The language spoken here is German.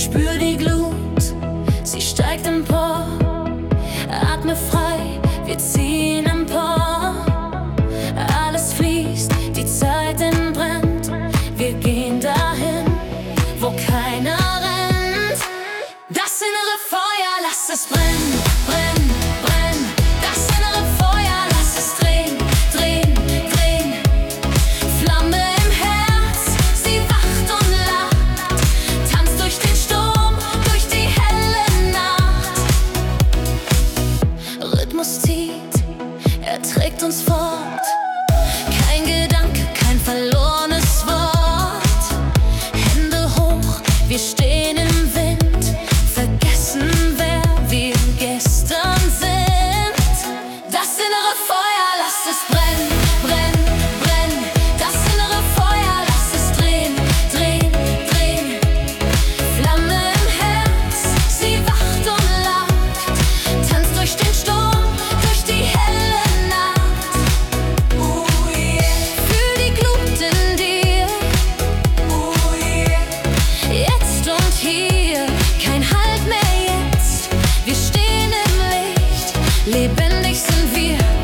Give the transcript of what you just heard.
Spür die Glut, sie steigt empor. Atme frei, wir ziehen empor. Alles fließt, die Zeit entbrennt. Wir gehen dahin, wo keiner rennt. Das innere Feuer, lass es brennen, brennen, brennen. Das innere Feuer, lass es drehen, drehen, drehen. Flamme im Herz, sie wacht und lacht. Tanzt durch den Sturm, durch die helle Nacht. Rhythmus zieht, er trägt uns fort. Kein Gedanke, kein verlorenes Wort. Hände hoch, wir stehen im Wind. Vergessen, wer wir gestern sind. Das innere Feuer, lass es brennen, brennen, brennen. Das innere Feuer, lass es drehen, drehen, drehen. Flamme im Herz, sie wacht und lacht. Tanzt durch den Sturm, durch die helle Nacht. Fühl die Glut in dir. Jetzt und hier, kein Halt mehr jetzt. Wir stehen im Licht, lebendig sind wir.